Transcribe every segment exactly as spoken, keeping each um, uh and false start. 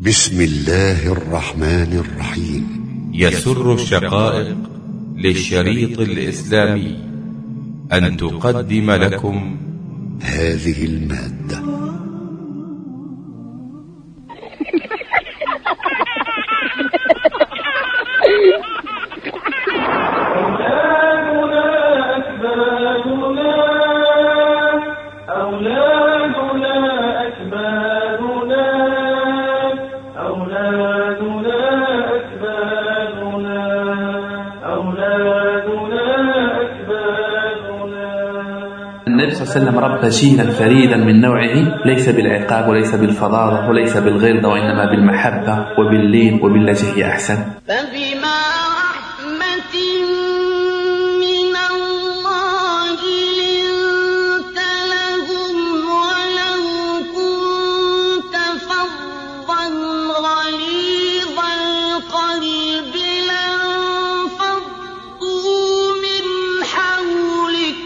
بسم الله الرحمن الرحيم. يسر الشقائق للشريط الإسلامي أن تقدم لكم هذه المادة. النبي صلى الله عليه وسلم ربى جيلا فريدا من نوعه، ليس بالعقاب وليس بالفظاظة وليس بالغلظة، وإنما بالمحبة وباللين وبالتي هي أحسن. فبما رحمة من الله لنت لهم ولو كنت فظا غليظ القلب لانفضوا من حولك.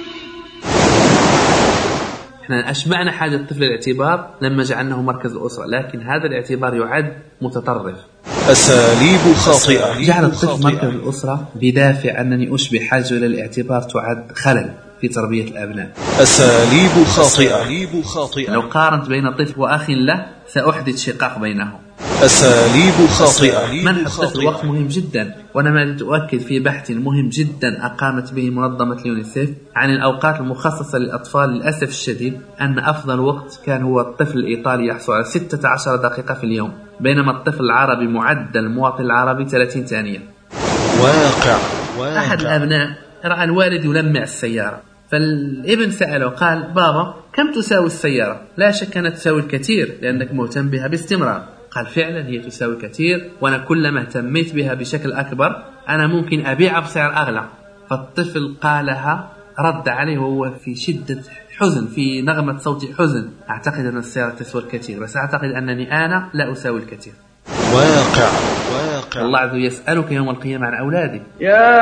احنا أشبعنا حاجة الطفل الاعتبار لما جعلناه مركز الأسرة، لكن هذا الاعتبار يعد متطرف. أساليب خاطئة. جعل الطفل مركز الأسرة بدافع أنني أشبه حاجة إلى الاعتبار تعد خلل في تربية الأبناء. أساليب خاطئة. لو قارنت بين طفل وأخ له سأحدث شقاق بينهم. أساليب خاطئة. منح الطفل وقت مهم جدا، وأنا ما أؤكد في بحث مهم جدا أقامت به منظمة اليونيسيف عن الأوقات المخصصة للأطفال. للأسف الشديد أن أفضل وقت كان هو الطفل الإيطالي يحصل على ستة عشر دقيقة في اليوم، بينما الطفل العربي معدل المواطن العربي ثلاثين ثانية. واقع. واقع. أحد الأبناء رأى الوالد يلمع السيارة، فالابن سأله قال: بابا كم تساوي السيارة؟ لا شك أنها تساوي الكثير لأنك مهتم بها باستمرار. قال: فعلا هي تساوي كثير، وأنا كلما اهتميت بها بشكل أكبر أنا ممكن أبيعها بسعر أغلى. فالطفل قالها، رد عليه وهو في شدة حزن، في نغمة صوت حزن: أعتقد أن السيارة تساوي الكثير، بس أعتقد أنني أنا لا أساوي الكثير. واقع. واقع. الله عز وجل يسألك يوم القيامة عن أولادك. يا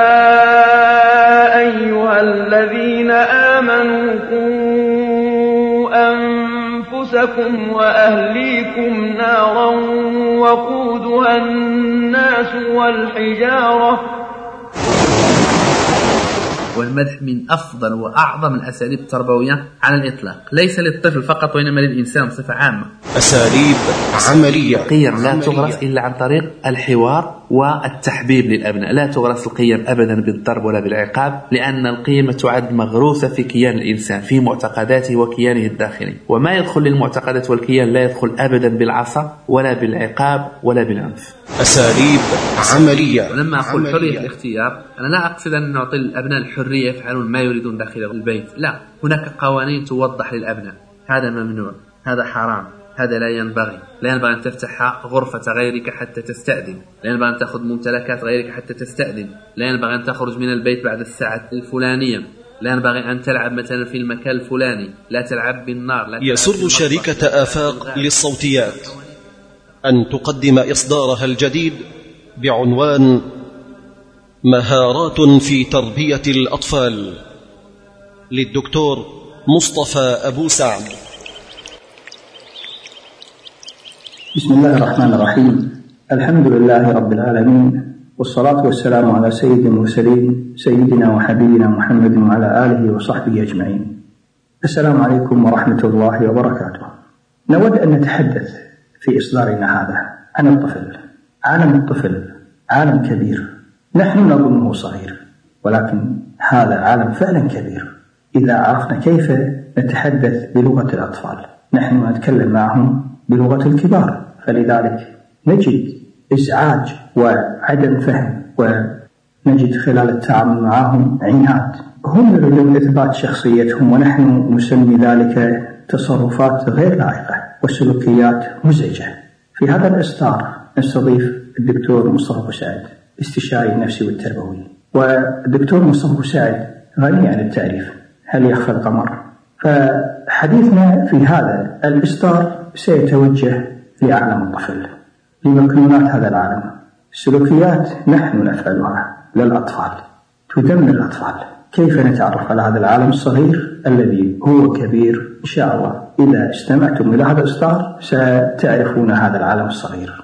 أيها الذين آمنوا قوا أنفسكم وأهليكم نارا وقودها الناس والحجارة. والمدح من أفضل وأعظم الأساليب التربوية على الإطلاق، ليس للطفل فقط وإنما للإنسان بصفة عامة. أساليب عملية. القيم لا تغرس إلا عن طريق الحوار والتحبيب للأبناء. لا تغرس القيم أبدا بالضرب ولا بالعقاب، لأن القيم تعد مغروسة في كيان الإنسان، في معتقداته وكيانه الداخلي، وما يدخل للمعتقدات والكيان لا يدخل أبدا بالعصا ولا بالعقاب ولا بالعنف. أساليب عملية. ولما أقول حرية الاختيار أنا لا أقصد أن نعطي الأبناء الحرية يفعلون ما يريدون داخل البيت، لا، هناك قوانين توضح للأبناء: هذا ممنوع، هذا حرام، هذا لا ينبغي. لا ينبغي أن تفتح غرفة غيرك حتى تستأذن، لا ينبغي أن تأخذ ممتلكات غيرك حتى تستأذن، لا ينبغي أن تخرج من البيت بعد الساعة الفلانية، لا ينبغي أن تلعب مثلا في المكان الفلاني، لا تلعب بالنار. لا يسر شركة آفاق للصوتيات أن تقدم إصدارها الجديد بعنوان مهارات في تربية الأطفال للدكتور مصطفى أبو سعد. بسم الله الرحمن الرحيم. الحمد لله رب العالمين، والصلاة والسلام على سيد المرسلين سيدنا وحبيبنا محمد وعلى آله وصحبه أجمعين. السلام عليكم ورحمة الله وبركاته. نود أن نتحدث في إصدارنا هذا عن الطفل. عالم الطفل عالم كبير، نحن نظنه صغير، ولكن هذا عالم فعلا كبير إذا عرفنا كيف نتحدث بلغة الأطفال. نحن نتكلم معهم بلغة الكبار، فلذلك نجد إزعاج وعدم فهم، ونجد خلال التعامل معهم عناد. هم يريدون إثبات شخصيتهم، ونحن نسمي ذلك تصرفات غير لائقة وسلوكيات مزعجة. في هذا الإصدار نستضيف الدكتور مصطفى أبو سعد، استشاري النفسي والتربوي. والدكتور مصطفى أبو سعد غني عن التعريف، هل يخفى القمر؟ فحديثنا في هذا الإصدار سيتوجه لعالم الطفل، لمكنونات هذا العالم. السلوكيات نحن نفعلها للأطفال، تدمر الأطفال. كيف نتعرف على هذا العالم الصغير الذي هو كبير؟ إن شاء الله إذا استمعتم إلى هذا الإصدار ستعرفون هذا العالم الصغير.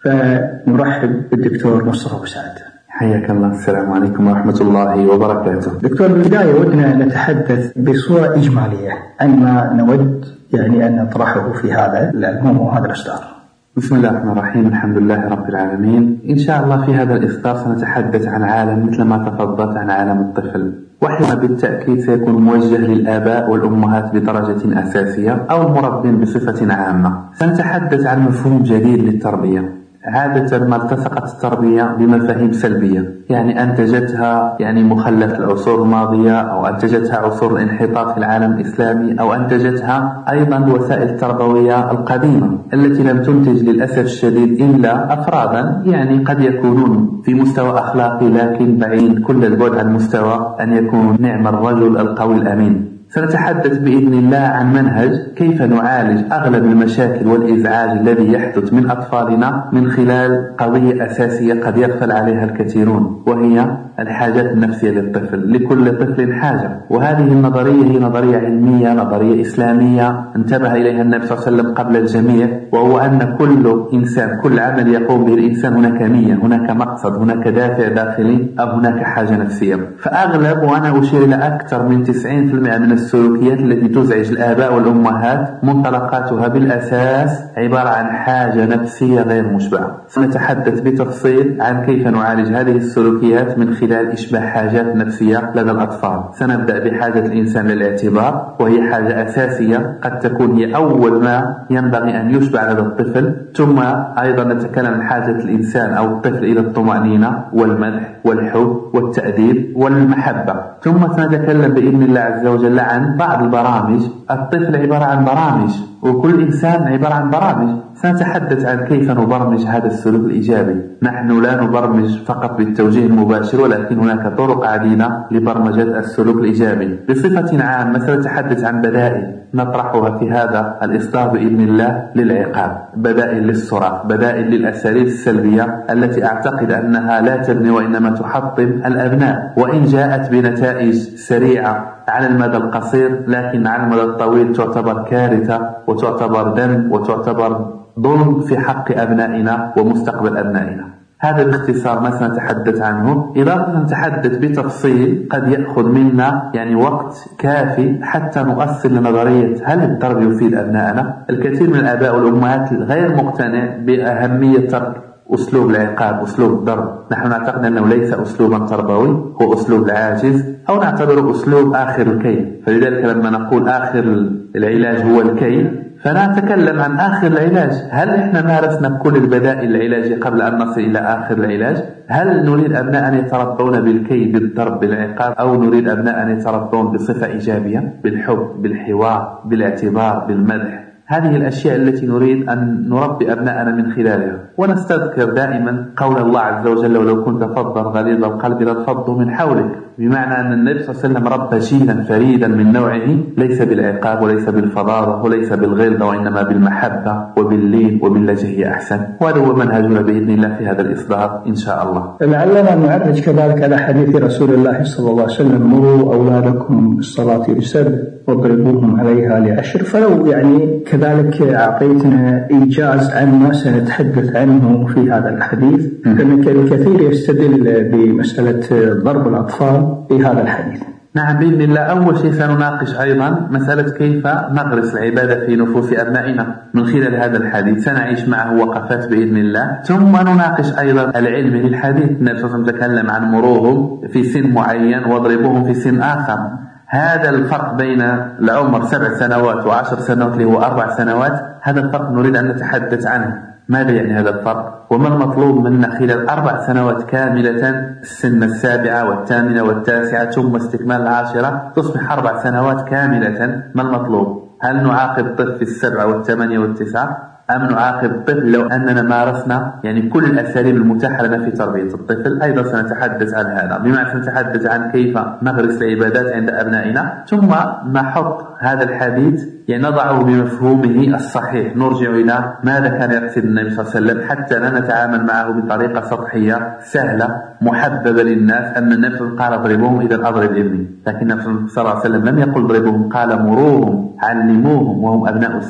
فنرحب بالدكتور مصطفى أبو سعد. حياك الله. السلام عليكم ورحمة الله وبركاته. دكتور، بالبداية ودنا نتحدث بصورة إجمالية عن ما نود يعني أن نطرحه في هذا الألبوم وهذا الإصدار. بسم الله الرحمن الرحيم، الحمد لله رب العالمين. إن شاء الله في هذا الإصدار سنتحدث عن عالم مثل ما تفضلت عن عالم الطفل، وحده بالتأكيد سيكون موجه للآباء والأمهات بدرجة أساسية أو المربين بصفة عامة. سنتحدث عن مفهوم جديد للتربية. عادة ما التصقت التربية بمفاهيم سلبية، يعني أنتجتها يعني مخلف العصور الماضية، أو أنتجتها عصور الانحطاط في العالم الإسلامي، أو أنتجتها أيضا الوسائل التربوية القديمة التي لم تنتج للأسف الشديد إلا أفرادا يعني قد يكونون في مستوى أخلاقي لكن بعيد كل البعد عن مستوى أن يكون نعم الرجل القوي الأمين. سنتحدث بإذن الله عن منهج كيف نعالج أغلب المشاكل والإزعاج الذي يحدث من أطفالنا من خلال قضية أساسية قد يغفل عليها الكثيرون، وهي الحاجات النفسية للطفل. لكل طفل حاجة، وهذه النظرية هي نظرية علمية، نظرية إسلامية انتبه إليها النبي صلى الله عليه وسلم قبل الجميع، وهو أن كل إنسان كل عمل يقوم به الإنسان هناك نية، هناك مقصد، هناك دافع داخلي، أو هناك حاجة نفسية. فأغلب، وأنا أشير إلى أكثر من تسعين بالمئة من السلوكيات التي تزعج الآباء والأمهات منطلقاتها بالأساس عبارة عن حاجة نفسية غير مشبعة. سنتحدث بتفصيل عن كيف نعالج هذه السلوكيات من خلال إشباع حاجات نفسية لدى الأطفال. سنبدأ بحاجة الإنسان للاعتبار، وهي حاجة أساسية قد تكون هي أول ما ينبغي أن يشبع لدى الطفل. ثم أيضا نتكلم عن حاجة الإنسان أو الطفل إلى الطمأنينة والمدح والحب والتأديب والمحبة. ثم سنتكلم بإذن الله عز وجل عن بعض البرامج. الطفل عبارة عن برامج، وكل إنسان عبارة عن برامج. سنتحدث عن كيف نبرمج هذا السلوك الإيجابي. نحن لا نبرمج فقط بالتوجيه المباشر، ولكن هناك طرق عديدة لبرمجة السلوك الإيجابي. بصفة عامة سنتحدث عن بدائل نطرحها في هذا الإصدار بإذن الله للعقاب، بدائل للصراخ، بدائل للأساليب السلبية التي أعتقد أنها لا تبني وإنما تحطم الأبناء، وإن جاءت بنتائج سريعة على المدى القصير، لكن على المدى الطويل تعتبر كارثة وتعتبر ذنب وتعتبر ظلم في حق أبنائنا ومستقبل أبنائنا. هذا باختصار ما سنتحدث عنه. إضافة نتحدث بتفصيل قد يأخذ منا يعني وقت كافي حتى نؤصل لنظرية هل الضرب يفيد أبنائنا. الكثير من الآباء والأمهات غير مقتنع بأهمية ترك أسلوب العقاب، أسلوب الضرب. نحن نعتقد أنه ليس أسلوبا تربوي، هو أسلوب العاجز، أو نعتبره أسلوب آخر الكي. فلذلك لما نقول آخر العلاج هو الكي، فنتكلم عن آخر العلاج. هل إحنا مارسنا بكل البدائل العلاجية قبل أن نصل إلى آخر العلاج؟ هل نريد أبناء أن يتربون بالكي، بالضرب، بالعقاب، أو نريد أبناء أن يتربون بصفة إيجابية، بالحب، بالحوار، بالاعتبار، بالمدح؟ هذه الأشياء التي نريد أن نربي أبناءنا من خلالها. ونستذكر دائما قول الله عز وجل: ولو كنت فظا غليظ القلب لانفضوا من حولك. بمعنى أن النبي صلى الله عليه وسلم ربى جيلا فريدا من نوعه، ليس بالعقاب وليس بالفظاظة وليس بالغلظة، وإنما بالمحبة وباللين وبالتي هي أحسن. وهذا هو منهجنا بإذن الله في هذا الإصدار إن شاء الله. لعلنا نعرج كذلك على حديث رسول الله صلى الله عليه وسلم: مروا أولادكم بالصلاة لسبع واضربوهم عليها لعشر. فلو يعني كذلك أعطيتنا إيجاز عن ما سنتحدث عنه في هذا الحديث، لأن الكثير يستدل بمسألة ضرب الأطفال في هذا الحديث. نعم بإذن الله. أول شيء سنناقش أيضا مسألة كيف نغرس العبادة في نفوس أبنائنا من خلال هذا الحديث. سنعيش معه وقفات بإذن الله. ثم نناقش أيضا العلم للحديث. النبي صلى الله عليه وسلم تكلم عن مروهم في سن معين واضربوهم في سن آخر. هذا الفرق بين العمر سبع سنوات وعشر سنوات اللي هو أربع سنوات، هذا الفرق نريد أن نتحدث عنه. ماذا يعني هذا الفرق؟ وما المطلوب منا خلال أربع سنوات كاملة، السن السابعة والثامنة والتاسعة ثم استكمال العاشرة تصبح أربع سنوات كاملة؟ ما المطلوب؟ هل نعاقب الطفل في السبعة والثمانية والتسعة، أم نعاقب الطفل لو أننا مارسنا يعني كل الأساليب المتاحة لنا في تربية الطفل؟ أيضا سنتحدث عن هذا، بمعنى سنتحدث عن كيف نغرس العبادات عند أبنائنا. ثم نحط هذا الحديث يعني نضعه بمفهومه الصحيح، نرجع إلى ماذا كان يقصد النبي صلى الله عليه وسلم، حتى لا نتعامل معه بطريقة سطحية سهلة محببة للناس. أن النبي صلى الله عليه وسلم قال اضربوهم إذا أضرب ابني، لكن النبي صلى الله عليه وسلم لم يقل اضربوهم، قال مروهم، علموهم وهم أبناء سبع.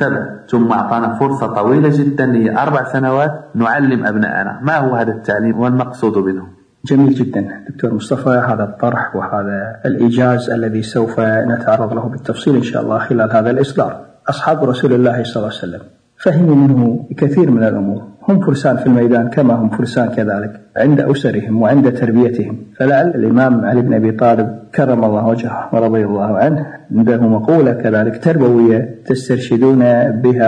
ثم أعطانا فرصة طويلة جدا لأربع سنوات نعلم أبنائنا. ما هو هذا التعليم والمقصود منه؟ جميل جدا دكتور مصطفى، هذا الطرح وهذا الإيجاز الذي سوف نتعرض له بالتفصيل إن شاء الله خلال هذا الإصدار. أصحاب رسول الله صلى الله عليه وسلم فهموا منه كثير من الأمور، هم فرسان في الميدان كما هم فرسان كذلك عند أسرهم وعند تربيتهم. فلعل الإمام علي بن أبي طالب كرم الله وجهه ورضي الله عنه عنده مقولة كذلك تربوية تسترشدون بها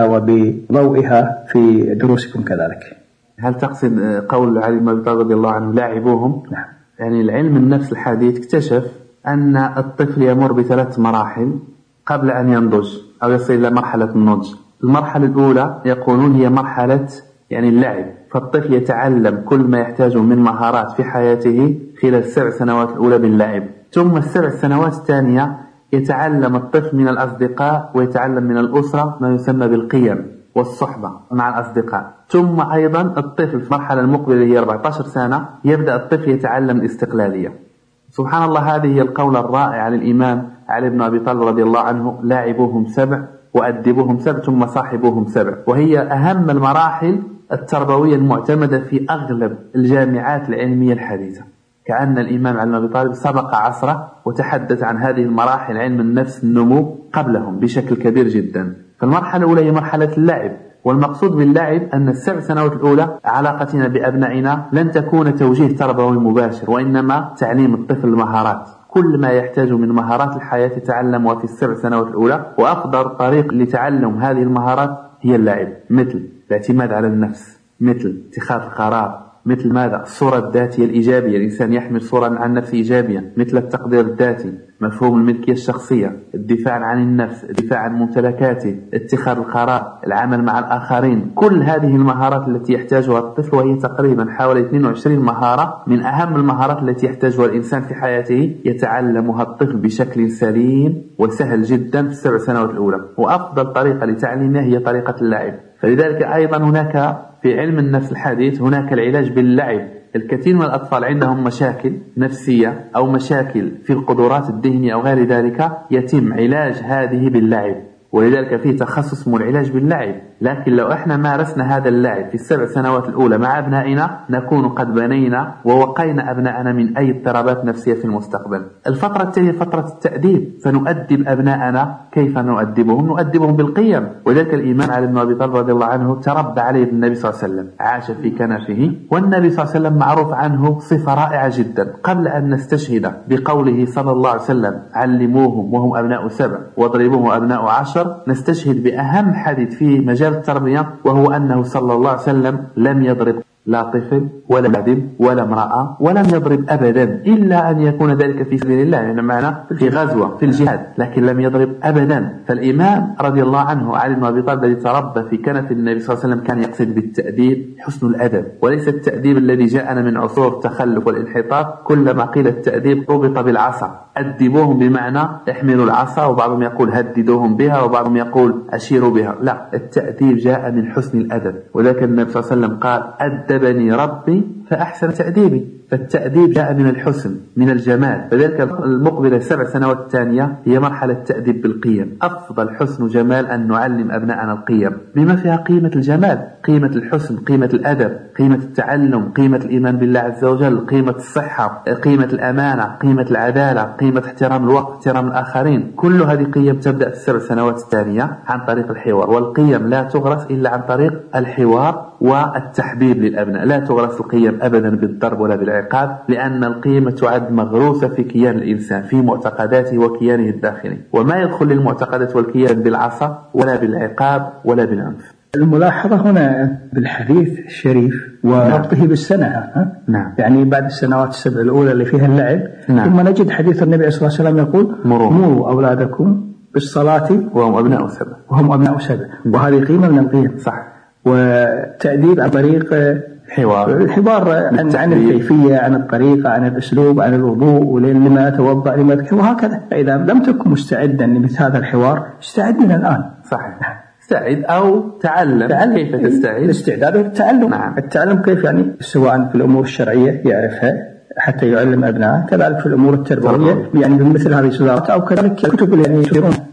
وبضوئها في دروسكم كذلك. هل تقصد قول علي بن أبي طالب رضي الله عنه لاعبوهم؟ نعم. يعني العلم النفس الحديث اكتشف أن الطفل يمر بثلاث مراحل قبل أن ينضج أو يصل إلى مرحلة النضج. المرحلة الأولى يقولون هي مرحلة يعني اللعب، فالطفل يتعلم كل ما يحتاجه من مهارات في حياته خلال السبع سنوات الأولى باللعب. ثم السبع سنوات الثانية يتعلم الطفل من الأصدقاء ويتعلم من الأسرة ما يسمى بالقيم والصحبة مع الأصدقاء. ثم أيضا الطفل في المرحلة المقبلة هي أربعة عشر سنة يبدأ الطفل يتعلم الاستقلالية. سبحان الله، هذه هي القول الرائع للإمام علي بن أبي طالب رضي الله عنه: لاعبوهم سبع وأدبوهم سبع ثم صاحبوهم سبع. وهي أهم المراحل التربوية المعتمدة في أغلب الجامعات العلمية الحديثة. كأن الإمام علي بن أبي طالب سبق عصره وتحدث عن هذه المراحل علم النفس النمو قبلهم بشكل كبير جدا. فالمرحلة الأولى هي مرحلة اللعب، والمقصود باللعب أن السبع سنوات الأولى علاقتنا بأبنائنا لن تكون توجيه تربوي مباشر، وإنما تعليم الطفل المهارات. كل ما يحتاج من مهارات الحياة يتعلمها في السبع سنوات الأولى، وأفضل طريق لتعلم هذه المهارات هي اللعب، مثل الاعتماد على النفس، مثل اتخاذ القرار، مثل ماذا؟ الصورة الذاتية الإيجابية، الإنسان يحمل صورة عن نفسه إيجابية، مثل التقدير الذاتي، مفهوم الملكية الشخصية، الدفاع عن النفس، الدفاع عن ممتلكاته، اتخاذ القرار، العمل مع الآخرين. كل هذه المهارات التي يحتاجها الطفل، وهي تقريبا حوالي اثنين وعشرين مهارة من أهم المهارات التي يحتاجها الإنسان في حياته، يتعلمها الطفل بشكل سليم وسهل جدا في السبع سنوات الأولى. وأفضل طريقة لتعليمها هي طريقة اللعب. فلذلك أيضا هناك في علم النفس الحديث هناك العلاج باللعب. الكثير من الأطفال عندهم مشاكل نفسية أو مشاكل في القدرات الذهنية أو غير ذلك، يتم علاج هذه باللعب، ولذلك فيه تخصص اسمه العلاج باللعب. لكن لو احنا مارسنا هذا اللعب في السبع سنوات الأولى مع أبنائنا نكون قد بنينا ووقينا أبنائنا من أي اضطرابات نفسية في المستقبل. الفترة الثانية فترة التأديب، فنؤدب أبنائنا. كيف نؤدبهم؟ نؤدبهم بالقيم. وذلك الإمام علي بن أبي طالب رضي الله عنه تربى عليه النبي صلى الله عليه وسلم، عاش في كنفه، والنبي صلى الله عليه وسلم معروف عنه صفة رائعة جدا. قبل أن نستشهد بقوله صلى الله عليه وسلم: علموهم وهم أبناء سبع واضربوهم أبناء عشر، نستشهد بأهم حديث في مجال التربية، وهو أنه صلى الله عليه وسلم لم يضرب لا طفل ولا مدن ولا امرأة، ولم يضرب أبدا إلا أن يكون ذلك في سبيل الله، يعني معنا في غزوة في الجهاد، لكن لم يضرب أبدا. فالإمام رضي الله عنه علي بن أبي طالب الذي تربى في كنف النبي صلى الله عليه وسلم كان يقصد بالتأديب حسن الأدب، وليس التأديب الذي جاءنا من عصور التخلف والانحطاط. كلما قيل التأديب ربط بالعصا، أدبوهم بمعنى احملوا العصا، وبعضهم يقول هددوهم بها، وبعضهم يقول أشيروا بها. لا، التأديب جاء من حسن الأدب، وذلك النبي صلى الله عليه وسلم قال: أدبني ربي فأحسن تأديبي. فالتأديب جاء من الحسن من الجمال. فذلك المقبلة السبع سنوات الثانية هي مرحلة التأديب بالقيم. أفضل حسن وجمال أن نعلم أبنائنا القيم بما فيها قيمة الجمال، قيمة الحسن، قيمة الأدب، قيمة التعلم، قيمة الإيمان بالله عز وجل، قيمة الصحة، قيمة الأمانة، قيمة العدالة، قيمة احترام الوقت، احترام الآخرين. كل هذه قيم تبدأ في السبع سنوات الثانية عن طريق الحوار، والقيم لا تغرس إلا عن طريق الحوار والتحبيب للأبناء. لا تغرس القيم أبدا بالضرب ولا بالعقاب، لأن القيمة تعد مغروسة في كيان الإنسان، في معتقداته وكيانه الداخلي، وما يدخل للمعتقدات والكيان بالعصا ولا بالعقاب ولا بالعنف. الملاحظة هنا بالحديث الشريف وربطه بالسنة، ها؟ نعم. يعني بعد السنوات السبع الأولى اللي فيها اللعب، نعم. ثم نجد حديث النبي صلى الله عليه وسلم يقول: مروا, مروا أولادكم بالصلاة وهم أبناء سبع وهم أبناء سبع. وهذه قيمة من القيم، صح. وتأديب عن طريق حوار الحوار عن, عن الكيفية، عن الطريقة، عن الأسلوب، عن الوضوء، ولما أتوضأ لما أذكر، وهكذا. فإذا لم تكن مستعدا لمثل هذا الحوار استعد من الآن. صحيح، استعد أو تعلم, تعلم كيف تستعد. الاستعداد والتعلم. نعم. التعلم كيف يعني؟ سواء في الأمور الشرعية يعرفها حتى يعلم أبنائه، كذلك في الأمور التربوية يعني بمثل هذه الصدارات، أو كذلك كتب يعني يشيرون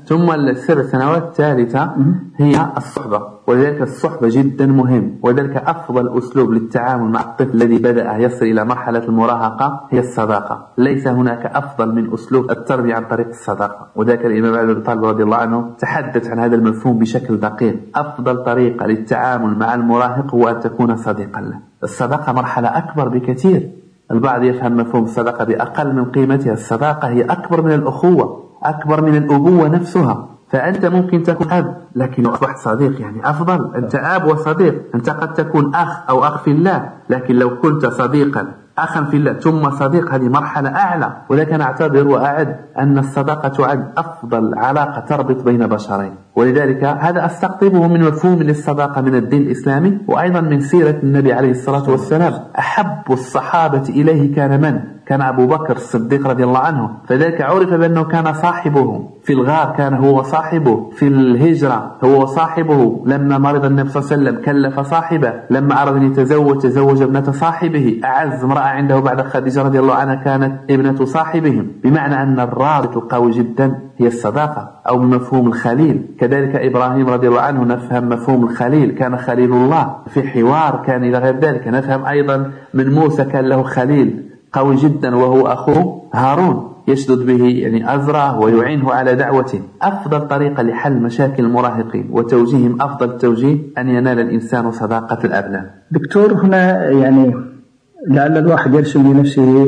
ثم السبع سنوات الثالثة هي الصحبة، ولذلك الصحبة جدا مهم، ولذلك أفضل أسلوب للتعامل مع الطفل الذي بدأ يصل إلى مرحلة المراهقة هي الصداقة. ليس هناك أفضل من أسلوب التربية عن طريق الصداقة، وذلك الإمام علي بن أبي طالب رضي الله عنه تحدث عن هذا المفهوم بشكل دقيق. أفضل طريقة للتعامل مع المراهق هو أن تكون صديقا له. الصداقة مرحلة أكبر بكثير. البعض يفهم مفهوم الصداقة بأقل من قيمتها. الصداقة هي أكبر من الأخوة، أكبر من الأبوة نفسها. فأنت ممكن تكون أب لكن لو أصبحت صديق يعني أفضل. أنت أب وصديق، أنت قد تكون أخ أو أخ في الله، لكن لو كنت صديقا أخا في الله ثم صديق هذه مرحلة أعلى. ولكن أعتبر وأعد أن الصداقة تعد أفضل علاقة تربط بين بشرين، ولذلك هذا أستقطبه من مفهوم للصداقة من الدين الإسلامي، وأيضا من سيرة النبي عليه الصلاة والسلام. أحب الصحابة إليه كان من؟ كان أبو بكر الصديق رضي الله عنه، فذلك عرف بأنه كان صاحبه في الغار، كان هو صاحبه في الهجرة، هو صاحبه لما مرض النبي صلى الله عليه وسلم كلف صاحبه، لما أراد أن يتزوج تزوج ابنة صاحبه، أعز امرأة عنده بعد خديجة رضي الله عنها كانت ابنة صاحبهم. بمعنى أن الرابط القوي جدا هي الصداقة، أو مفهوم الخليل. كذلك إبراهيم رضي الله عنه نفهم مفهوم الخليل، كان خليل الله في حوار كان إلى غير ذلك. نفهم أيضا من موسى كان له خليل قوي جدا وهو أخوه هارون، يشدد به يعني أزره ويعينه على دعوته. أفضل طريقة لحل مشاكل المراهقين وتوجيههم أفضل توجيه أن ينال الإنسان صداقة الأبناء. دكتور، هنا يعني لعل الواحد يرسم لنفسه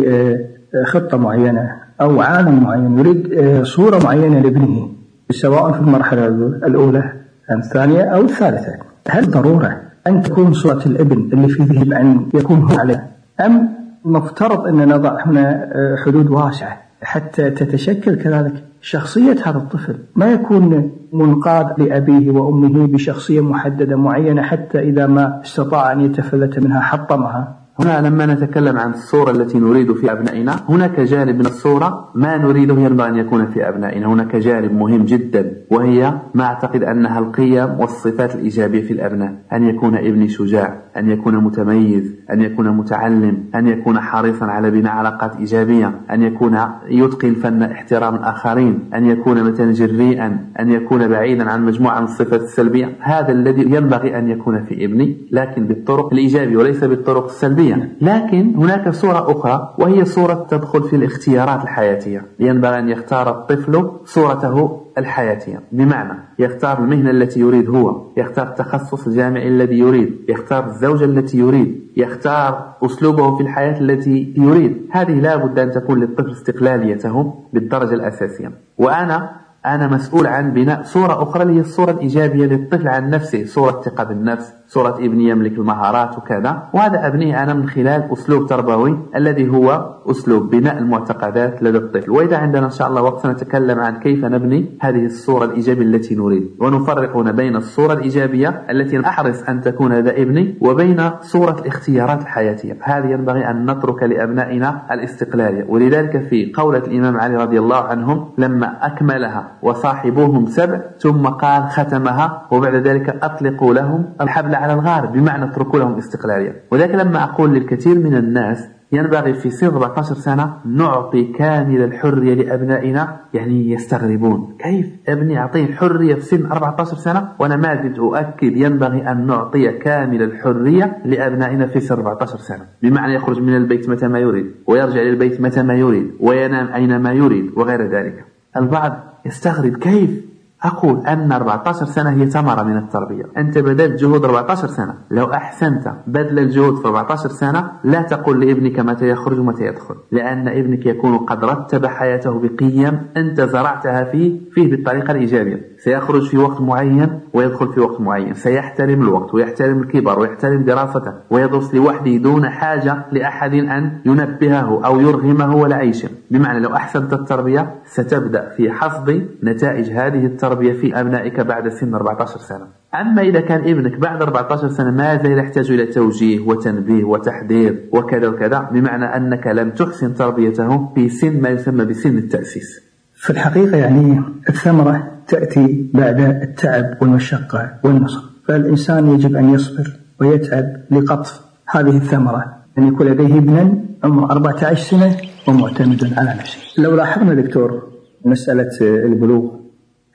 خطة معينة أو عالم معين، يريد صورة معينة لابنه سواء في المرحلة الأولى الثانية أو الثالثة. هل ضرورة أن تكون صورة الابن اللي في ذهن أن يكون هو عليه، أم مفترض أن نضع هنا حدود واسعة حتى تتشكل كذلك شخصية هذا الطفل، ما يكون منقاد لأبيه وأمه بشخصية محددة معينة حتى إذا ما استطاع أن يتفلت منها حطمها؟ هنا لما نتكلم عن الصورة التي نريد في أبنائنا، هناك جانب من الصورة ما نريده ينبغي أن يكون في أبنائنا. هناك جانب مهم جدا، وهي ما أعتقد أنها القيم والصفات الإيجابية في الأبناء. أن يكون ابني شجاع، أن يكون متميز، أن يكون متعلم، أن يكون حريصا على بناء علاقات إيجابية، أن يكون يتقن فن احترام الآخرين، أن يكون مثلا جريئا، أن يكون بعيدا عن مجموعة من الصفات السلبية. هذا الذي ينبغي أن يكون في ابني، لكن بالطرق الإيجابية وليس بالطرق السلبية. لكن هناك صورة أخرى، وهي صورة تدخل في الاختيارات الحياتية. ينبغي أن يختار الطفل صورته الحياتية، بمعنى يختار المهنة التي يريد هو، يختار التخصص الجامعي الذي يريد، يختار الزوجة التي يريد، يختار أسلوبه في الحياة التي يريد. هذه لا بد أن تكون للطفل استقلاليته بالدرجة الأساسية. وأنا أنا مسؤول عن بناء صورة أخرى اللي هي الصورة الإيجابية للطفل عن نفسه، صورة ثقة بالنفس، صورة ابني يملك المهارات وكذا. وهذا أبنيه أنا من خلال أسلوب تربوي الذي هو أسلوب بناء المعتقدات لدى الطفل. وإذا عندنا إن شاء الله وقت نتكلم عن كيف نبني هذه الصورة الإيجابية التي نريد، ونفرق هنا بين الصورة الإيجابية التي أحرص أن تكون هذا ابني وبين صورة الاختيارات الحياتية. هذه ينبغي أن نترك لأبنائنا الاستقلالية. ولذلك في قولة الإمام علي رضي الله عنهم لما أكملها وصاحبوهم سبع ثم قال ختمها وبعد ذلك أطلقوا لهم الحبل على الغار، بمعنى اتركوا لهم استقلالية. وذلك لما أقول للكثير من الناس ينبغي في سن أربعة عشر سنة نعطي كامل الحرية لأبنائنا، يعني يستغربون كيف ابني أعطيه حرية في سن أربعة عشر سنة؟ وأنا ما زلت أؤكد ينبغي أن نعطي كامل الحرية لأبنائنا في سن أربعة عشر سنة، بمعنى يخرج من البيت متى ما يريد، ويرجع للبيت متى ما يريد، وينام أينما يريد وغير ذلك. البعض يستغرب كيف أقول أن أربعة عشر سنة هي ثمرة من التربية. أنت بذلت جهود أربعة عشر سنة، لو أحسنت بذل الجهود في أربعة عشر سنة لا تقول لابنك متى يخرج ومتى يدخل، لأن ابنك يكون قد رتب حياته بقيم أنت زرعتها فيه فيه بالطريقة الإيجابية. سيخرج في وقت معين ويدخل في وقت معين، سيحترم الوقت ويحترم الكبر ويحترم دراسته ويدرس لوحده دون حاجة لأحد أن ينبهه أو يرغمه ولا أي شيء. بمعنى لو أحسنت التربية ستبدأ في حصد نتائج هذه التربية في أبنائك بعد سن أربعة عشر سنة. أما إذا كان ابنك بعد أربعة عشر سنة ما زال يحتاج إلى توجيه وتنبيه وتحذير وكذا وكذا، بمعنى أنك لم تحسن تربيته في سن ما يسمى بسن التأسيس. في الحقيقة يعني الثمرة تأتي بعد التعب والمشقة والنصر، فالإنسان يجب أن يصبر ويتعب لقطف هذه الثمرة، أن يكون لديه ابنا عمره أربعة عشر سنة ومعتمد على نفسه. لو لاحظنا دكتور مسألة البلوغ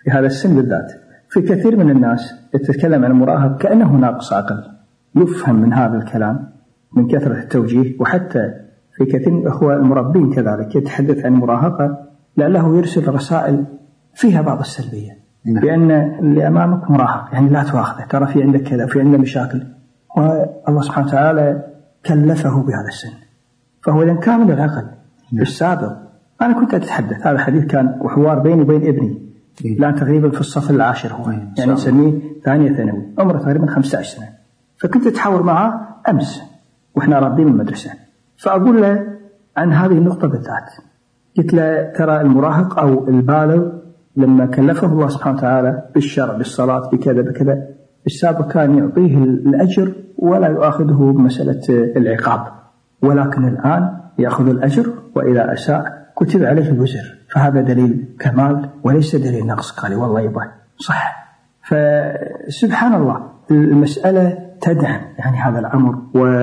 في هذا السن بالذات. في كثير من الناس يتكلم عن المراهق كأنه ناقص عقل، يفهم من هذا الكلام من كثرة التوجيه، وحتى في كثير من الأخوة المربين كذلك يتحدث عن المراهقة لعله يرسل رسائل فيها بعض السلبية، بأن اللي أمامك مراهق يعني لا تواخذه، ترى في عندك كذا في عنده مشاكل، والله سبحانه وتعالى كلفه بهذا السن، فهو إذن كامل العقل. بالسابق أنا كنت أتحدث، هذا حديث كان وحوار بيني وبين ابني لا تقريبا في الصف العاشر، هو يعني نسميه ثانية ثانوي، عمره تقريبا خمسة عشر سنة. فكنت أتحاور معه أمس وإحنا راضين من المدرسة، فأقول له عن هذه النقطة بالذات، قلت له ترى المراهق أو البالغ لما كلفه الله سبحانه وتعالى بالشرع بالصلاة بكذا بكذا، السابق كان يعطيه الأجر ولا يؤاخذه بمسألة العقاب، ولكن الآن يأخذ الأجر وإذا أساء كتب عليه الوزر، فهذا دليل كمال وليس دليل نقص. قال والله يبقى صح. فسبحان الله المسألة تدعم يعني هذا الأمر،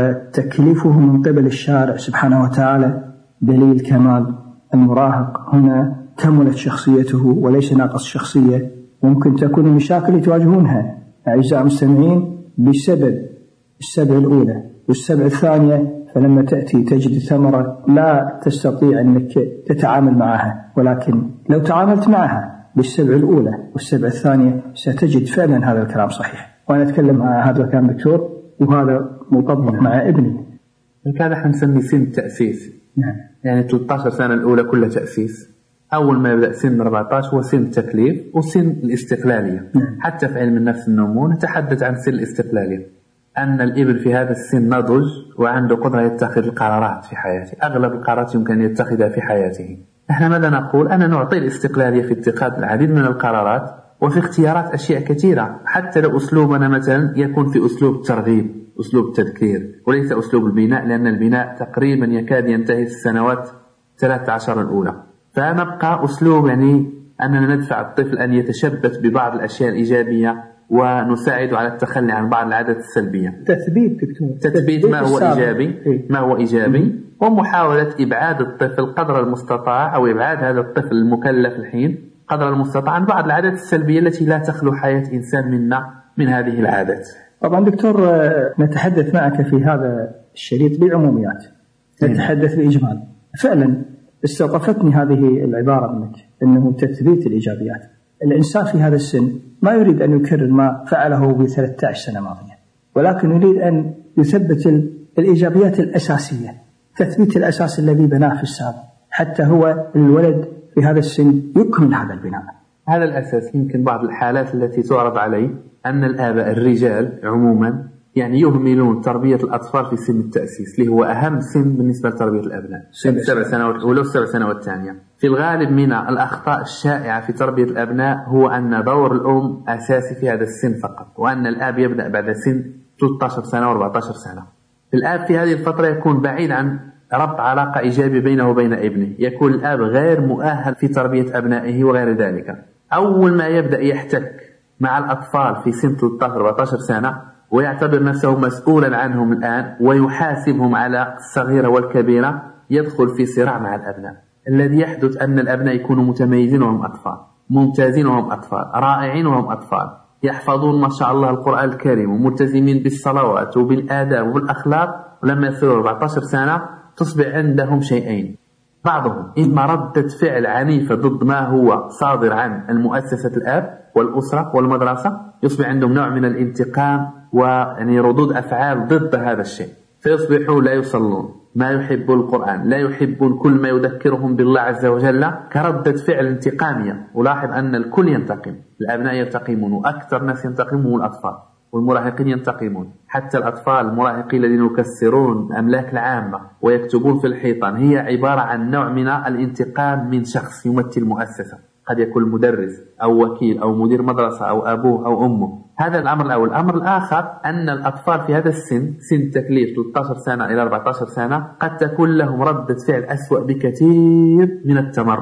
وتكليفه من قبل الشارع سبحانه وتعالى دليل كمال. المراهق هنا كملت شخصيته وليس ناقص شخصية. ممكن تكون المشاكل اللي تواجهونها أعزائي المستمعين بسبب السبع الأولى والسبع الثانية، فلما تأتي تجد ثمرة لا تستطيع أنك تتعامل معها، ولكن لو تعاملت معها بالسبع الأولى والسبع الثانية ستجد فعلا هذا الكلام صحيح. وأنا أتكلم عن هذا الكلام دكتور، وهذا مطبق مع ابني. هذا احنا نسميه سن التأسيس. نعم. يعني ثلاثة عشر سنة الأولى كلها تأسيس، أول ما يبدأ سن أربعة عشر هو سن التكليف وسن الاستقلالية. نعم. حتى في علم النفس النمو نتحدث عن سن الاستقلالية، أن الابن في هذا السن نضج وعنده قدرة يتخذ القرارات في حياته، أغلب القرارات يمكن أن يتخذها في حياته. احنا ماذا نقول؟ أنا نعطي الاستقلالية في اتخاذ العديد من القرارات وفي اختيارات أشياء كثيرة، حتى لو أسلوبنا مثلا يكون في أسلوب الترغيب، أسلوب التذكير، وليس أسلوب البناء، لأن البناء تقريبا يكاد ينتهي في السنوات ثلاث عشر الأولى. فنبقى أسلوب يعني أننا ندفع الطفل أن يتشبث ببعض الأشياء الإيجابية ونساعد على التخلي عن بعض العادات السلبية. تثبيت دكتور، تثبيت ما هو إيجابي ما هو إيجابي ومحاولة إبعاد الطفل قدر المستطاع، أو إبعاد هذا الطفل المكلف الحين قدر المستطاع عن بعض العادات السلبية التي لا تخلو حياة إنسان منا من هذه العادات. طبعا دكتور نتحدث معك في هذا الشريط بعموميات، نتحدث بإجمال. فعلا استوقفتني هذه العبارة منك، أنه تثبيت الإيجابيات. الإنسان في هذا السن ما يريد أن يكرر ما فعله بثلاثة عشر سنة ماضية، ولكن يريد أن يثبت الإيجابيات الأساسية، تثبيت الأساس الذي بناه في السابق، حتى هو الولد في هذا السن يكمل هذا البناء. هذا الأساس. يمكن بعض الحالات التي تعرض علي أن الآباء الرجال عموما يعني يهملون تربية الأطفال في سن التأسيس، اللي هو أهم سن بالنسبة لتربية الأبناء، سن السبع سنوات الأولى والسبع سنوات الثانية. في الغالب من الأخطاء الشائعة في تربية الأبناء هو أن دور الأم أساسي في هذا السن فقط، وأن الآب يبدأ بعد سن ثلاثة عشر سنة وأربعة عشر سنة. الآب في هذه الفترة يكون بعيد عن ربط علاقة إيجابية بينه وبين ابنه، يكون الآب غير مؤهل في تربية أبنائه وغير ذلك. أول ما يبدأ يحتك مع الأطفال في سن ثلاثة عشر أربعة عشر سنة ويعتبر نفسه مسؤولا عنهم الآن ويحاسبهم على الصغيرة والكبيرة، يدخل في صراع مع الأبناء. الذي يحدث أن الأبناء يكونوا متميزين وهم أطفال، ممتازين وهم أطفال، رائعين وهم أطفال، يحفظون ما شاء الله القرآن الكريم وملتزمين بالصلوات وبالآداب وبالأخلاق، ولما يصيروا أربعة عشر سنة تصبح عندهم شيئين: بعضهم إما ردة فعل عنيفة ضد ما هو صادر عن المؤسسة الآب والأسرة والمدرسة، يصبح عندهم نوع من الانتقام ويعني ردود أفعال ضد هذا الشيء، فيصبحوا لا يصلون، ما يحبون القرآن، لا يحبون كل ما يذكرهم بالله عز وجل كردة فعل انتقامية. ولاحظ أن الكل ينتقم، الأبناء ينتقمون، وأكثر ناس ينتقمون الأطفال، والمراهقين ينتقمون. حتى الأطفال المراهقين الذين يكسرون الأملاك العامة ويكتبون في الحيطان هي عبارة عن نوع من الانتقام من شخص يمثل مؤسسة، قد يكون مدرس أو وكيل أو مدير مدرسة أو أبوه أو أمه. هذا الأمر الأول. الأمر الآخر أن الأطفال في هذا السن، سن تكليف ثلاثة عشر سنة إلى أربعة عشر سنة، قد تكون لهم ردة فعل أسوأ بكثير من التمرد.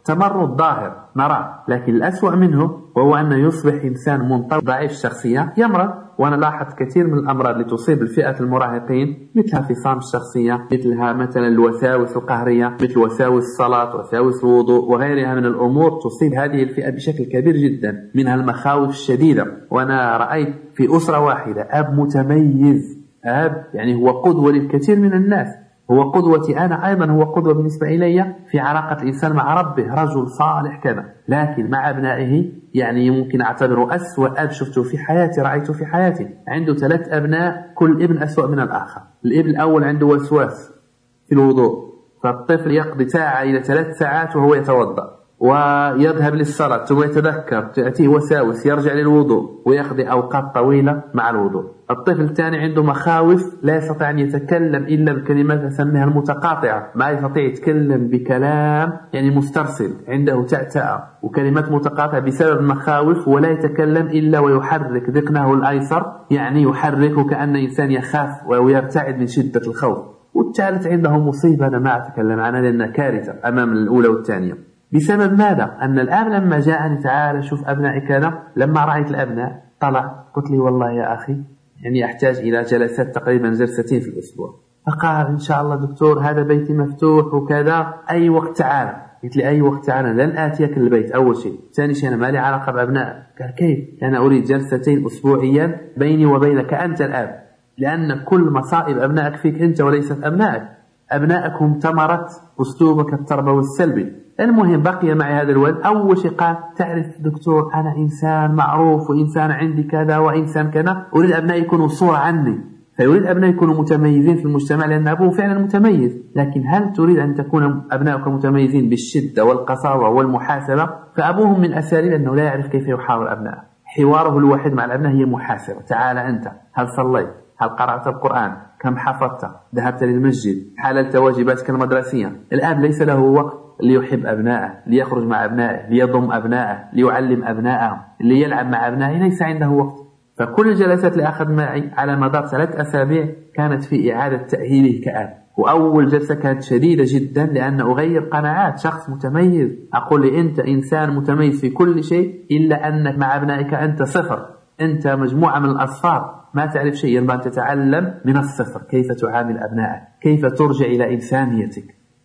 تمرد ظاهر نراه، لكن الأسوأ منه وهو أنه يصبح إنسان منطوي ضعيف الشخصية يمرض. وأنا لاحظت كثير من الأمراض اللي تصيب الفئة المراهقين مثلها انفصام الشخصية، مثلها مثلا الوساوس القهرية، مثل وساوس الصلاة، وساوس الوضوء وغيرها من الأمور تصيب هذه الفئة بشكل كبير جدا، منها المخاوف الشديدة. وأنا رأيت في أسرة واحدة أب متميز، أب يعني هو قدوة للكثير من الناس، هو قدوتي أنا أيضا، هو قدوة بالنسبة إلي في علاقة الإنسان مع ربه، رجل صالح كذا، لكن مع أبنائه يعني ممكن أعتبره أسوأ أب شفته في حياتي، رأيته في حياتي. عنده ثلاث أبناء كل ابن أسوأ من الآخر. الابن الأول عنده وسواس في الوضوء، فالطفل يقضي ساعة إلى ثلاث ساعات وهو يتوضأ ويذهب للصلاة ثم يتذكر تأتيه وساوس، يرجع للوضوء ويقضي أوقات طويلة مع الوضوء. الطفل الثاني عنده مخاوف، لا يستطيع أن يتكلم إلا بكلمات نسميها المتقاطعة، ما يستطيع يتكلم بكلام يعني مسترسل، عنده تأتأة وكلمات متقاطعة بسبب المخاوف، ولا يتكلم إلا ويحرك ذقنه الأيسر، يعني يحركه كأن إنسان يخاف ويرتعد من شدة الخوف. والثالث عنده مصيبة أنا ما أتكلم عنها لأنها كارثة أمام الأولى والثانية. بسبب ماذا؟ أن الآب لما جاءني تعالى شوف أبنائي كذا، لما رأيت الأبناء طلع قلت لي والله يا أخي يعني أحتاج إلى جلسات تقريبا جلستين في الأسبوع. فقال إن شاء الله دكتور هذا بيتي مفتوح وكذا، أي وقت تعالى. قلت لي أي وقت تعالى، لن آتيك البيت أول شيء. ثاني شيء أنا ما لي علاقة بأبنائك. قال كيف؟ أنا أريد جلستين أسبوعيا بيني وبينك أنت الآب، لأن كل مصائب أبنائك فيك أنت وليست أبنائك. أبنائك هم ثمرة أسلوبك التربوي السلبي. المهم بقي معي هذا الولد، أول شيء قال تعرف دكتور أنا إنسان معروف وإنسان عندي كذا وإنسان كذا، أريد أبنائي يكونوا صورة عني، فيريد أبنائي يكونوا متميزين في المجتمع لأن أبوه فعلا متميز. لكن هل تريد أن تكون أبنائك متميزين بالشدة والقساوة والمحاسبة؟ فأبوهم من أساليب أنه لا يعرف كيف يحاور أبنائه. حواره الوحيد مع الأبناء هي محاسبة، تعال أنت هل صليت؟ هل قرأت القرآن؟ كم حفظت؟ ذهبت للمسجد؟ حللت واجباتك المدرسية؟ الآب ليس له وقت ليحب أبنائه، ليخرج مع أبنائه، ليضم أبنائه، ليعلم أبنائه، ليلعب مع أبنائه، ليس عنده وقت. فكل الجلسات اللي أخذ معي على مدار ثلاث أسابيع كانت في إعادة تأهيله كأب. وأول جلسة كانت شديدة جدا لأن أغير قناعات شخص متميز، أقول لي أنت إنسان متميز في كل شيء إلا أنك مع أبنائك أنت صفر، أنت مجموعة من الأصفار ما تعرف شيء. ينبغي أن تتعلم من الصفر كيف تعامل أبنائك، كيف ترجع إلى إنسانيتك.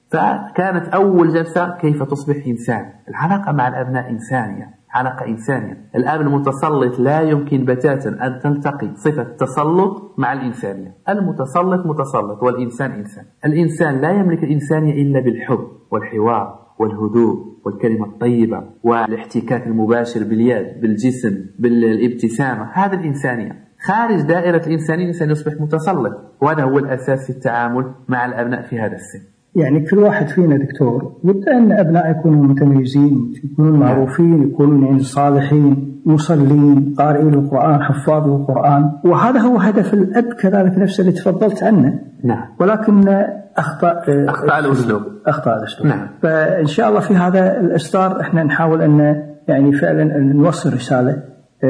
فكانت أول جلسة كيف تصبح إنسان. العلاقة مع الأبناء إنسانية، علاقة إنسانية. الآب المتسلط لا يمكن بتاتا أن تلتقي صفة التسلط مع الإنسانية. المتسلط متسلط والإنسان إنسان. الإنسان لا يملك الإنسانية إلا بالحب والحوار والهدوء والكلمة الطيبة والاحتكاك المباشر باليد بالجسم بالابتسامة. هذا الإنسانية. خارج دائرة الإنسانية الإنسان يصبح متسلط، وهذا هو الأساس في التعامل مع الأبناء في هذا السن. يعني كل واحد فينا دكتور ود أن أبناء يكونوا متميزين، يكونوا معروفين، يكونوا يعني صالحين، مصلين، قارئين القرآن، حفاظ القرآن، وهذا هو هدف الأب كذلك نفسه اللي تفضلت عنه. نعم. ولكن أخطأ أخطأ الأسلوب. أخطأ الأسلوب. نعم. فإن شاء الله في هذا الإصدار إحنا نحاول أن يعني فعلا نوصل رسالة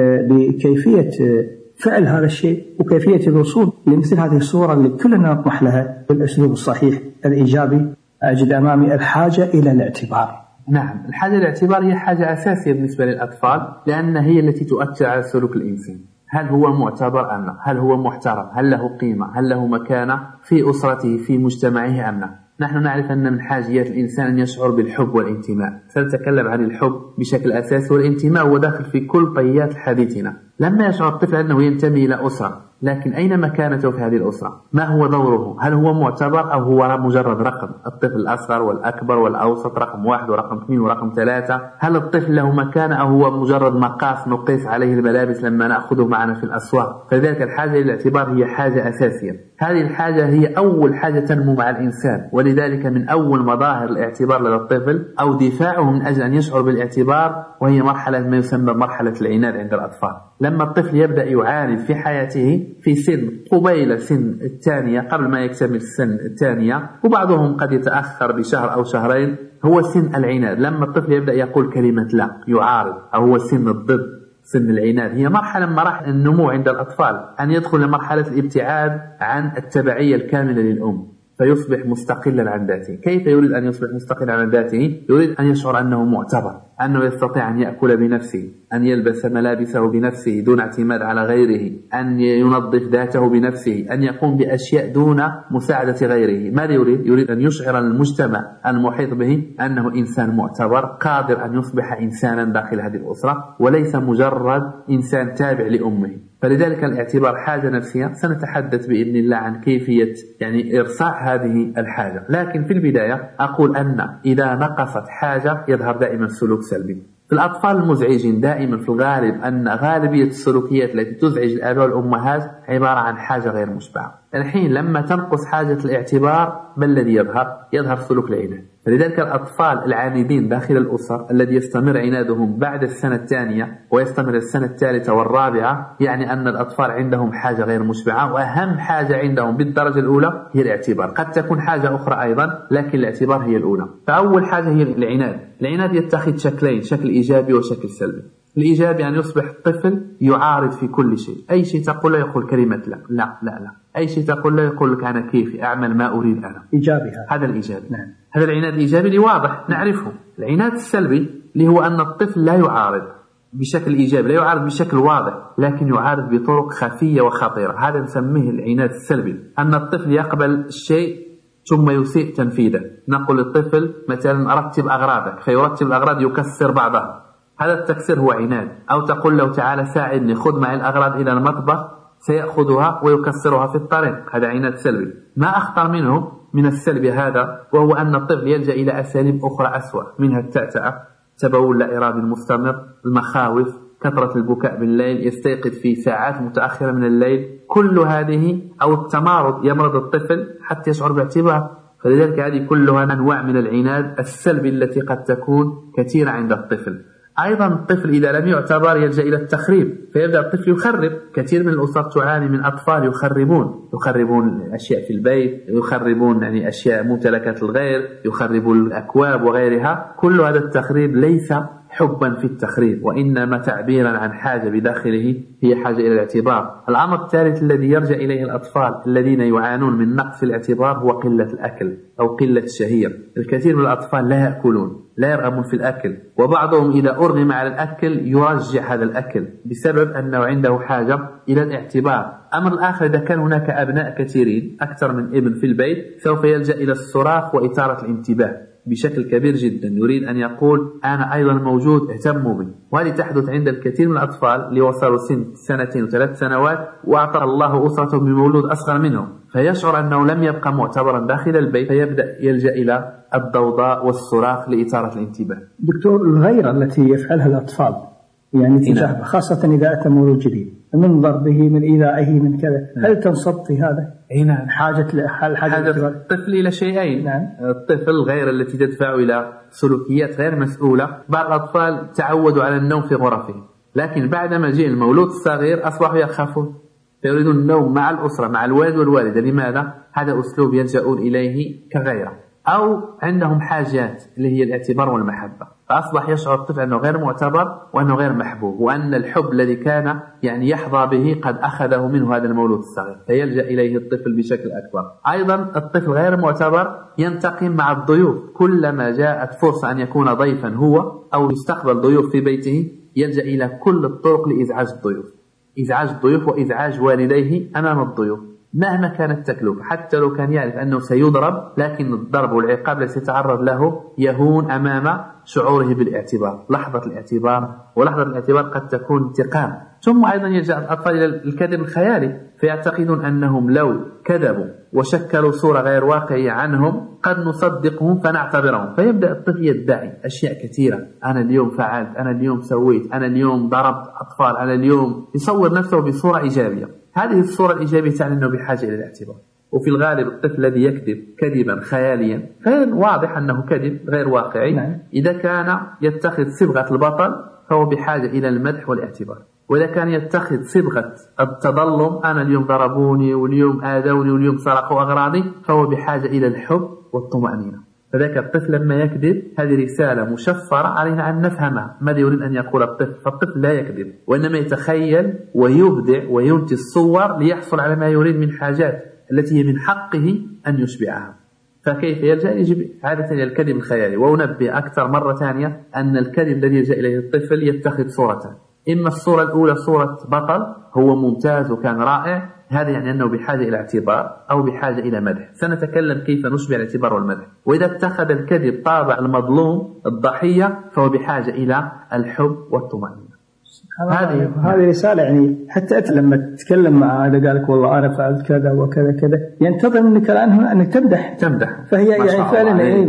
لكيفية فعل هذا الشيء وكيفية الوصول لمثل هذه الصورة اللي كلنا نطمح لها بالأسلوب الصحيح الإيجابي. أجد أمامي الحاجة إلى الاعتبار. نعم، الحاجة الاعتبار هي حاجة أساسية بالنسبة للأطفال، لأن هي التي تؤثر على سلوك الإنسان. هل هو معتبر أم لا؟ هل هو محترم؟ هل له قيمة؟ هل له مكانة في أسرته في مجتمعه أم لا؟ نحن نعرف أن من حاجيات الإنسان أن يشعر بالحب والانتماء. سنتكلم عن الحب بشكل أساسي، والانتماء هو داخل في كل طيات حديثنا. لما يشعر الطفل أنه ينتمي إلى أسرة، لكن أين مكانته في هذه الأسرة؟ ما هو دوره؟ هل هو معتبر أو هو مجرد رقم؟ الطفل الأصغر والأكبر والأوسط رقم واحد ورقم اثنين ورقم ثلاثة. هل الطفل له مكانة أو هو مجرد مقاس نقيس عليه الملابس لما نأخذه معنا في الأسواق؟ فلذلك الحاجة للاعتبار هي حاجة أساسية. هذه الحاجة هي أول حاجة تنمو مع الإنسان، ولذلك من أول مظاهر الاعتبار لدى الطفل أو دفاعه من أجل أن يشعر بالاعتبار وهي مرحلة ما يسمى مرحلة العناد عند الأطفال. لما الطفل يبدأ يعاني في حياته في سن قبيل سن الثانية قبل ما يكتمل السن الثانية، وبعضهم قد يتأخر بشهر أو شهرين، هو سن العناد. لما الطفل يبدأ يقول كلمة لا، يعارض، أو هو سن الضد، سن العناد. هي مرحلة من مراحل النمو عند الأطفال، أن يدخل لمرحلة الابتعاد عن التبعية الكاملة للأم. فيصبح مستقلا عن ذاته. كيف يريد أن يصبح مستقلا عن ذاته؟ يريد أن يشعر أنه معتبر، أنه يستطيع أن يأكل بنفسه، أن يلبس ملابسه بنفسه دون اعتماد على غيره، أن ينظف ذاته بنفسه، أن يقوم بأشياء دون مساعدة غيره. ماذا يريد؟ يريد أن يشعر المجتمع المحيط به أنه إنسان معتبر قادر أن يصبح إنسانا داخل هذه الأسرة وليس مجرد إنسان تابع لأمه. فلذلك الاعتبار حاجة نفسية، سنتحدث بإذن الله عن كيفية يعني إرصاع هذه الحاجة. لكن في البداية أقول أن إذا نقصت حاجة يظهر دائما سلوك سلبي. في الأطفال المزعجين دائما في الغالب أن غالبية السلوكيات التي تزعج الآباء والأمهات عبارة عن حاجة غير مشبعة. الحين لما تنقص حاجة الاعتبار ما الذي يظهر؟ يظهر سلوك العناد. فلذلك الأطفال العاندين داخل الأسر الذي يستمر عنادهم بعد السنة الثانية ويستمر السنة الثالثة والرابعة، يعني أن الأطفال عندهم حاجة غير مشبعة، وأهم حاجة عندهم بالدرجة الأولى هي الاعتبار. قد تكون حاجة أخرى أيضا لكن الاعتبار هي الأولى. فأول حاجة هي العناد. العناد يتخذ شكلين، شكل إيجابي وشكل سلبي. الإيجابي أن يصبح الطفل يعارض في كل شيء، أي شيء تقول له يقول كلمة لا لا لا لا، أي شيء تقول له يقول لك أنا كيفي أعمل ما أريد أنا. إيجابي هذا. هذا الإيجابي. نعم. هذا العناد الإيجابي اللي واضح نعرفه. العناد السلبي اللي هو أن الطفل لا يعارض بشكل إيجابي، لا يعارض بشكل واضح لكن يعارض بطرق خفية وخطيرة. هذا نسميه العناد السلبي، أن الطفل يقبل الشيء ثم يسيء تنفيذه. نقول للطفل مثلا رتب أغراضك فيرتب الأغراض يكسر بعضها، هذا التكسير هو عناد. أو تقول له تعالى ساعدني خذ معي الأغراض إلى المطبخ سيأخذها ويكسرها في الطريق، هذا عناد سلبي. ما أخطر منه من السلبي هذا وهو أن الطفل يلجأ إلى أساليب أخرى أسوأ، منها التأتأة، تبول لا إرادي المستمر، المخاوف، كثرة البكاء بالليل، يستيقظ في ساعات متأخرة من الليل. كل هذه أو التمارض يمرض الطفل حتى يشعر باعتبار. فلذلك هذه كلها أنواع من العناد السلبي التي قد تكون كثيرة عند الطفل. أيضا الطفل إذا لم يعتبر يلجأ إلى التخريب، فيبدأ الطفل يخرب. كثير من الأسر تعاني من أطفال يخربون يخربون أشياء في البيت، يخربون يعني أشياء ممتلكات الغير، يخربون الأكواب وغيرها. كل هذا التخريب ليس حبا في التخريب وإنما تعبيرا عن حاجة بداخله هي حاجة إلى الاعتبار. الأمر الثالث الذي يرجع إليه الأطفال الذين يعانون من نقص الاعتبار هو قلة الأكل أو قلة الشهية. الكثير من الأطفال لا يأكلون، لا يرغبون في الأكل، وبعضهم إذا أرغم على الأكل يرجع هذا الأكل بسبب أنه عنده حاجة إلى الاعتبار. أمر الآخر إذا كان هناك أبناء كثيرين أكثر من ابن في البيت سوف يلجأ إلى الصراخ وإثارة الانتباه بشكل كبير جدا، يريد أن يقول أنا أيضا موجود اهتموا بي. وهذه تحدث عند الكثير من الأطفال اللي وصلوا سن سنتين وثلاث سنوات وأعطى الله أسرته بمولود أصغر منهم، فيشعر أنه لم يبقى معتبرا داخل البيت فيبدأ يلجأ إلى الضوضاء والصراخ لإثارة الانتباه. دكتور، الغيرة التي يفعلها الأطفال يعني تجاه خاصة إذا أتى مولود جديد من ضربه من إيذائه من كذا، هل تنصب في هذا؟ أي نعم. حاجة حاجة, حاجة الطفل إلى شيئين. نعم. الطفل الغير التي تدفع إلى سلوكيات غير مسؤولة. بعض الأطفال تعودوا على النوم في غرفهم، لكن بعدما جاء المولود الصغير أصبحوا يخافون فيريدون النوم مع الأسرة مع الوالد والوالدة. لماذا؟ هذا أسلوب يلجؤون إليه كغيره. أو عندهم حاجات اللي هي الاعتبار والمحبة، فأصبح يشعر الطفل أنه غير معتبر وأنه غير محبوب، وأن الحب الذي كان يعني يحظى به قد أخذه منه هذا المولود الصغير، فيلجأ إليه الطفل بشكل أكبر. أيضا الطفل غير معتبر ينتقم مع الضيوف، كلما جاءت فرصة أن يكون ضيفا هو أو يستقبل ضيوف في بيته يلجأ إلى كل الطرق لإزعاج الضيوف، إزعاج الضيوف وإزعاج والديه أمام الضيوف مهما كانت التكلفة. حتى لو كان يعرف أنه سيضرب لكن الضرب والعقاب الذي سيتعرض له يهون أمام شعوره بالاعتبار. لحظة الاعتبار ولحظة الاعتبار قد تكون انتقام. ثم أيضا يلجأ الأطفال إلى الكذب الخيالي، فيعتقدون أنهم لو كذبوا وشكلوا صورة غير واقعية عنهم قد نصدقهم فنعتبرهم، فيبدأ الطفل يدعي أشياء كثيرة، أنا اليوم فعلت، أنا اليوم سويت، أنا اليوم ضربت أطفال، أنا اليوم يصور نفسه بصورة إيجابية. هذه الصورة الإيجابية تعني أنه بحاجة إلى الاعتبار. وفي الغالب الطفل الذي يكذب كذبا خياليا غير واضح أنه كذب غير واقعي، نعم. إذا كان يتخذ صبغة البطل فهو بحاجة إلى المدح والاعتبار. وإذا كان يتخذ صبغة التظلم، أنا اليوم ضربوني واليوم آذوني واليوم سرقوا أغراضي، فهو بحاجة إلى الحب والطمأنينة. فذاك الطفل لما يكذب هذه رسالة مشفرة علينا أن نفهمها ماذا يريد أن يقول الطفل. فالطفل لا يكذب وإنما يتخيل ويبدع وينتج الصور ليحصل على ما يريد من حاجات التي هي من حقه أن يشبعها. فكيف يلجأ؟ يجب عادة إلى الكذب الخيالي. وأنبه أكثر مرة ثانية أن الكذب الذي يلجأ إليه الطفل يتخذ صورتان، إما الصورة الأولى صورة بطل هو ممتاز وكان رائع، هذا يعني أنه بحاجة إلى اعتبار أو بحاجة إلى مدح، سنتكلم كيف نشبع الاعتبار والمدح. وإذا اتخذ الكذب طابع المظلوم الضحية فهو بحاجة إلى الحب والطمأنينة. هذه هذه رسالة، يعني حتى أنت لما تتكلم مع هذا قال لك والله أنا فعلت كذا وكذا كذا، ينتظر منك الآن أنك تمدح تمدح فهي يعني فعلا أي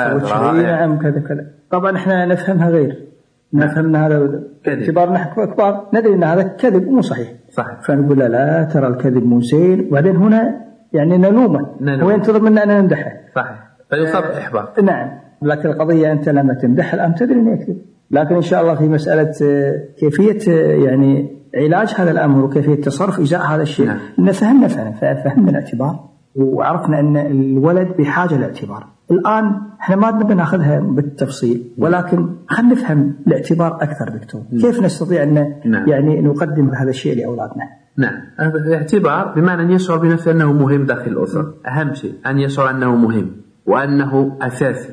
ما نعم كذا كذا. طبعا إحنا نفهمها غير، نفهمنا هذا اعتبار نحن كبار ندري أن هذا كذب مو صحيح صحيح، فنقول لا, لا ترى الكذب مو زين، وبعدين هنا يعني نلومه هو ينتظر منا أن نمدحه صحيح فيصاب إحباط. نعم، لكن القضية أنت لما تمدح الآن تدري أنه يكذب. لكن إن شاء الله في مسألة كيفية يعني علاج هذا الأمر وكيفية تصرف إزاء هذا الشيء نعم. نفهمنا فعلا فهمنا الاعتبار وعرفنا أن الولد بحاجة للاعتبار. الآن احنا ما نبي ناخذها بالتفصيل، ولكن خلينا نفهم الاعتبار أكثر دكتور. نعم. كيف نستطيع أن نعم. يعني نقدم هذا الشيء لأولادنا؟ نعم، الاعتبار بمعنى أن يشعر بنفسه أنه مهم داخل الأسرة. أهم شيء أن يشعر أنه مهم وأنه أساسي،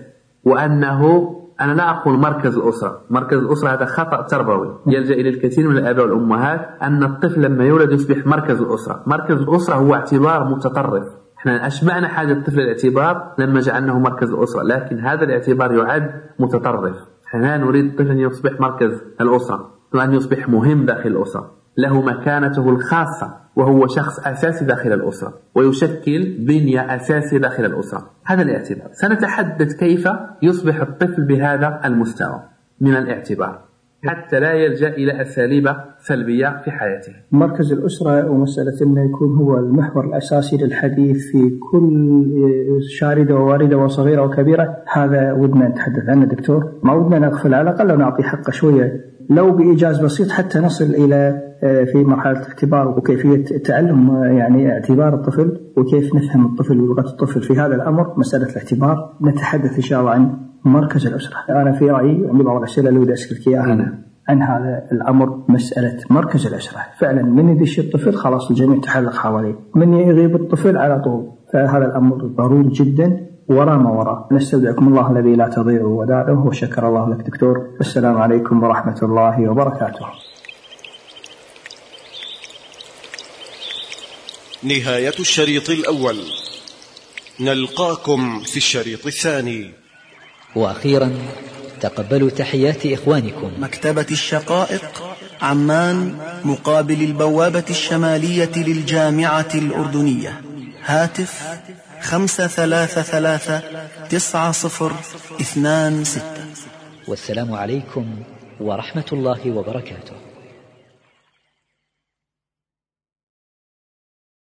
وأنه أنا لا أقول مركز الأسرة، مركز الأسرة هذا خطأ تربوي يلجأ إلى الكثير من الآباء والأمهات أن الطفل لما يولد يصبح مركز الأسرة. مركز الأسرة هو اعتبار متطرف، احنا أشبعنا حاجة الطفل الاعتبار لما جعلناه مركز الأسرة، لكن هذا الاعتبار يعد متطرف. احنا نريد الطفل أن يصبح مركز الأسرة وأن يصبح مهم داخل الأسرة، له مكانته الخاصة، وهو شخص أساسي داخل الأسرة ويشكل بنية أساسية داخل الأسرة. هذا الاعتبار. سنتحدث كيف يصبح الطفل بهذا المستوى من الاعتبار حتى لا يلجأ إلى أساليب سلبية في حياته. مركز الأسرة ومسألة أنه يكون هو المحور الأساسي للحديث في كل شاردة وواردة وصغيرة وكبيرة، هذا ودنا نتحدث عنه دكتور. ما ودنا نغفل، على الأقل نعطي حقه شوية لو بإيجاز بسيط حتى نصل إلى في مرحلة الاختبار وكيفية تعلم يعني اعتبار الطفل وكيف نفهم الطفل ولغة الطفل في هذا الأمر. مسألة الاعتبار نتحدث إن شاء الله عن مركز الأسرة. أنا في رأيي عندي بعض الأسئلة اللي ودي أسألك إياها عن هذا الأمر، مسألة مركز الأسرة. فعلا من يدش الطفل خلاص الجميع تحلق حواليه، من يغيب الطفل على طول، فهذا الأمر ضروري جدا وراء ما وراء. نستودعكم الله الذي لا تضيع ودائعه، وشكر الله لك دكتور. السلام عليكم ورحمة الله وبركاته. نهاية الشريط الأول، نلقاكم في الشريط الثاني. وأخيرا تقبلوا تحيات إخوانكم مكتبة الشقائق، عمان، مقابل البوابة الشمالية للجامعة الأردنية. هاتف خمسة ثلاثة ثلاثة تسعة صفر اثنان ستة. والسلام عليكم ورحمة الله وبركاته.